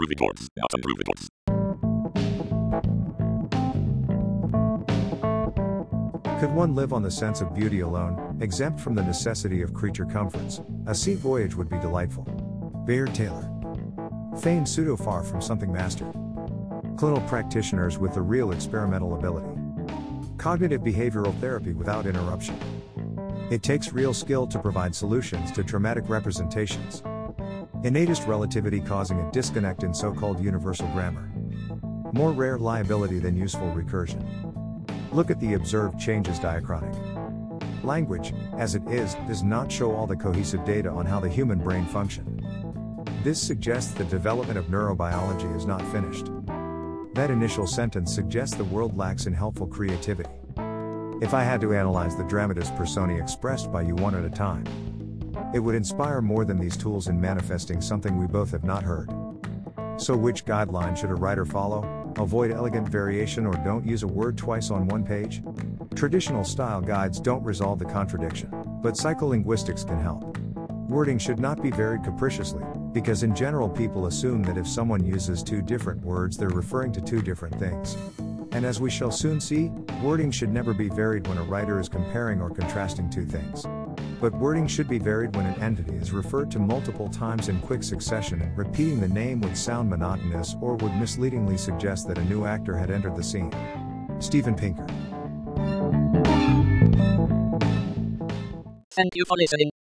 moving towards. Autumn moving towards. Could one live on the sense of beauty alone, exempt from the necessity of creature comforts? A sea voyage would be delightful. Bayard Taylor. Feigned pseudo far from something mastered. Clinical practitioners with the real experimental ability. Cognitive behavioral therapy without interruption. It takes real skill to provide solutions to traumatic representations. Innatist relativity causing a disconnect in so-called universal grammar. More rare liability than useful recursion. Look at the observed changes diachronic. Language, as it is, does not show all the cohesive data on how the human brain functions. This suggests the development of neurobiology is not finished. That initial sentence suggests the world lacks in helpful creativity. If I had to analyze the dramatis personae expressed by you one at a time, it would inspire more than these tools in manifesting something we both have not heard. So which guideline should a writer follow? Avoid elegant variation or don't use a word twice on one page? Traditional style guides don't resolve the contradiction, but psycholinguistics can help. Wording should not be varied capriciously, because in general people assume that if someone uses two different words they're referring to two different things. And as we shall soon see, wording should never be varied when a writer is comparing or contrasting two things. But wording should be varied when an entity is referred to multiple times in quick succession, and repeating the name would sound monotonous or would misleadingly suggest that a new actor had entered the scene. Steven Pinker. Thank you for listening.